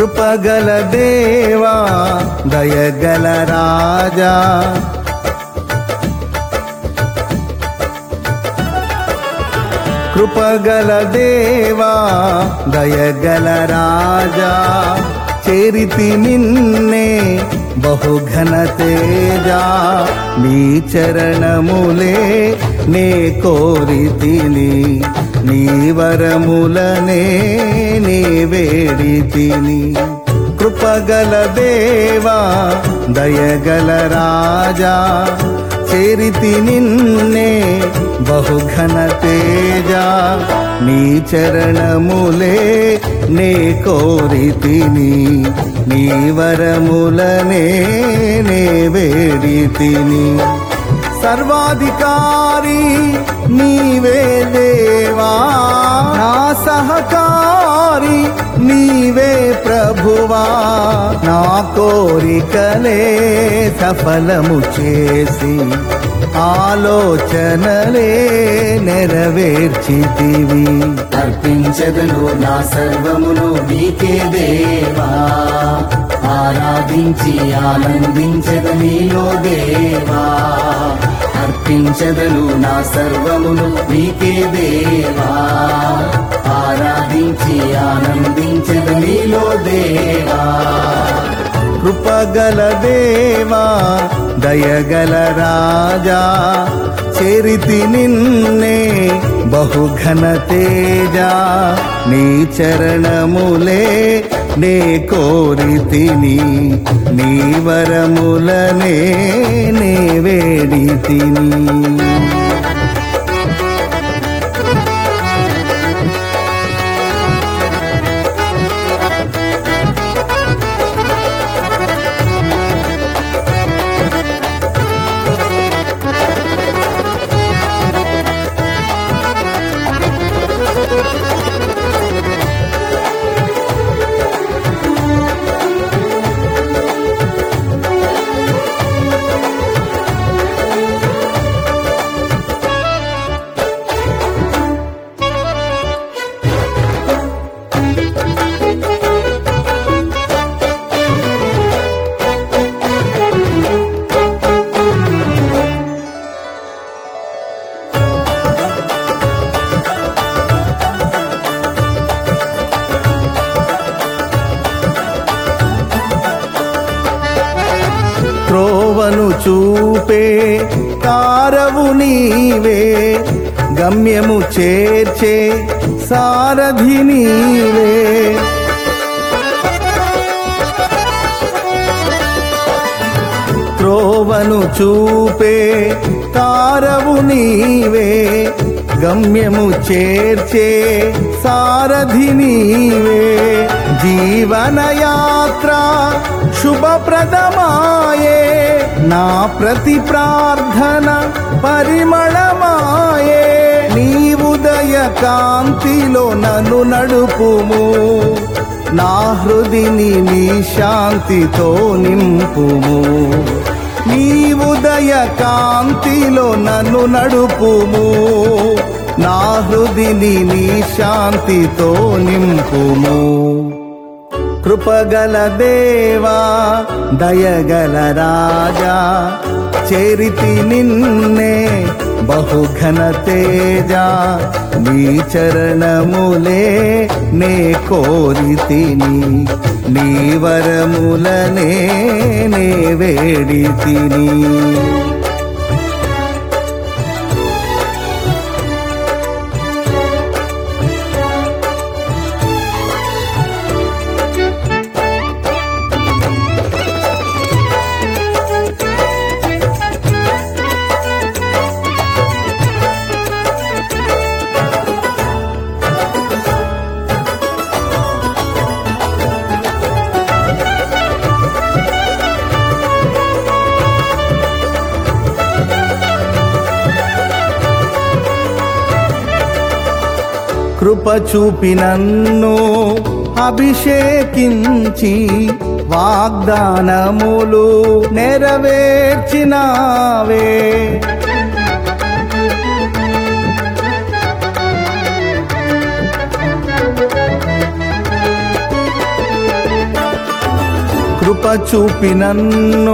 కృపగల దేవా దయగల రాజా, కృపగల దేవా దయగల రాజా, చేరితి నిన్నే బహుఘన తేజా, నీ చరణములే నే కోరితిని, నీ వరములనే నే వేడితిని. కృపగల దేవా దయగల రాజా, చేరితి నిన్నే బహుఘన తేజా, నీ చరణములే నే కోరితిని, నీ వరములనే నే వేడితిని. సర్వాధికారి నీవే దేవా, నా సహకారి నీవే ప్రభువా, నా కోరికలే సఫలము చేసి ఆలోచనలే నెరవేర్చితివి. అర్పించదను నా సర్వమును నీకే దేవా, ఆరాధించి ఆనందించద నీలో దేవా. అర్పించదను నా సర్వమును నీకే దేవా, ఆరాధించి ఆనందించద నీలో దేవా. కృపగల దేవా దయగల రాజా, చేరితి నిన్నే బహుఘన తేజా, నీ చరణములే నే కోరితిని, నీ వరములనే నే వేడితిని. త్రోవను చూపే తారవు నీవే, గమ్యము చేర్చే సారథి నీవే. త్రోవను చూపే తారవు నీవే, గమ్యము చేర్చే సారథి నీవే. జీవనయాత్ర శుభప్రదమాయే, నా ప్రతి ప్రార్థన పరిమళమాయే. నీ ఉదయ కాంతిలో నన్ను నడుపుము, నా హృదిని నీ శాంతితో నింపుము. నీ ఉదయ కాంతిలో నన్ను నడుపుము, నా హృదిని నీ శాంతితో నింపుము. కృపగల దేవా దయగల రాజా, చేరితి నిన్నే బహుఘన తేజా, నీ చరణములే నే కోరితిని, నీ వరములనే నే వేడితిని. కృప చూపి నన్ను అభిషేకించి, వాగ్దానములు నెరవేర్చినావే. కృప చూపి నన్ను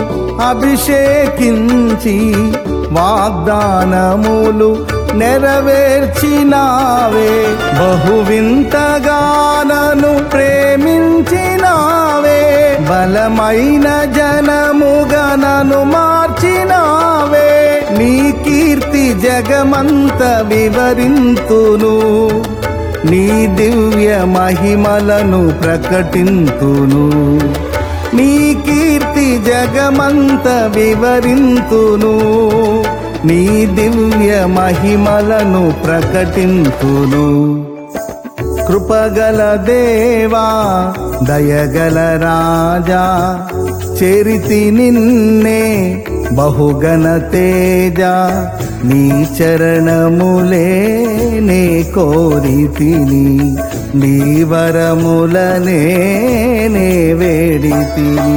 అభిషేకించి వాగ్దానములు నెరవేర్చినావే. బహువింతగా నన్ను ప్రేమించినావే. బలమైన జనముగా నన్ను మార్చినావే. నీ కీర్తి జగమంత వివరింతును, నీ దివ్య మహిమలను ప్రకటింతును. నీ కీర్తి జగమంత వివరింతును, నీ దివ్య మహిమలను ప్రకటింతును. కృపగల దేవా దయగల రాజా, చేరితి నిన్నే బహుగణ తేజ. నీ చరణములే నే కోరితిని, నీ వరములనే నే వేడితిని.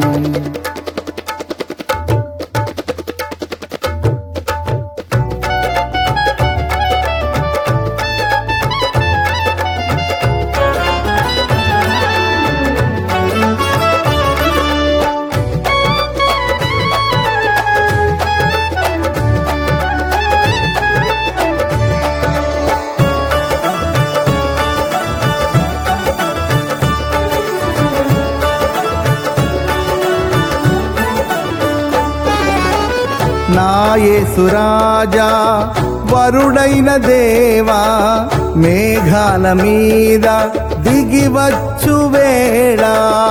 నా యేసు రాజా వరుడైన దేవా, మేఘాల మీద దిగివచ్చు వేళ.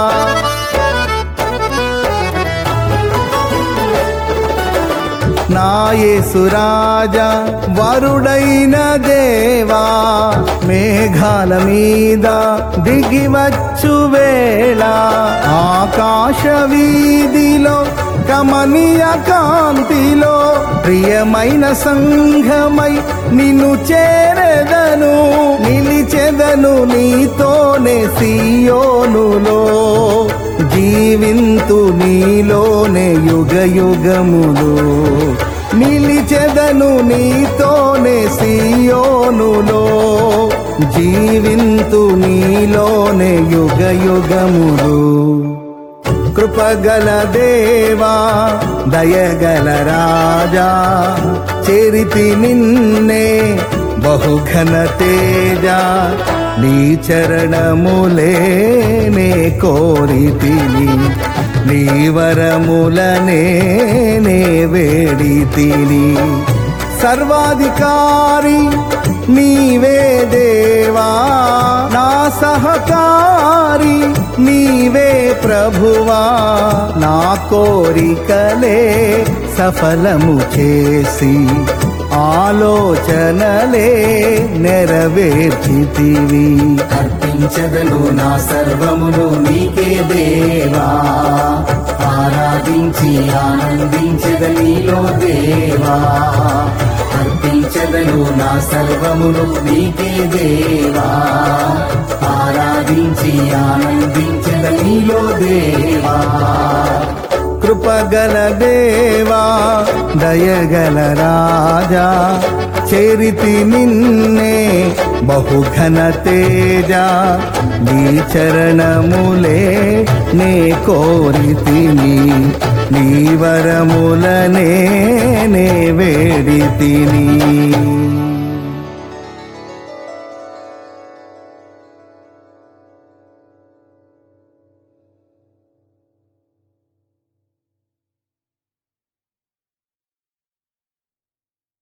నా యేసు రాజా వరుడైన దేవా, మేఘాల మీద దిగివచ్చు వేళ. ఆకాశ వీధిలో కమనీయ కాంతిలో ప్రియమైన సంఘమై నిన్ను చేరెదను. నిలిచెదను నీతోనే సియోనులో, జీవింతు నీలోనే యుగ యుగములో. నిలిచెదను నీతోనే సియోనులో, జీవింతు నీలోనే యుగ యుగములో. కృపగల దేవా దయగల రాజా, చేరితి నిన్నే బహుఘన తేజ. నీ చరణములే నే కోరితిని, నీ వరములనే నే వేడితిని. సర్వాధికారి నీవే దేవా, నా సహకారి నీవే ప్రభువా. నా కోరికలే సఫలము చేసి, ఆలోచనలే నెరవేర్చితివి. అర్పించదను నా సర్వమును నీకే దేవా, ఆరాధించి ఆనందించద నీలో దేవా. అర్పించదను నా సర్వమును నీకే దేవా, ఆరాధించి ఆనందించద నీలో దేవా. కృపగల దేవా దయగల రాజా, చేరితి నిన్నే బహుఘన తేజ. నీ చరణములే నే కోరితిని, నీ వరములనే నే వేడితిని.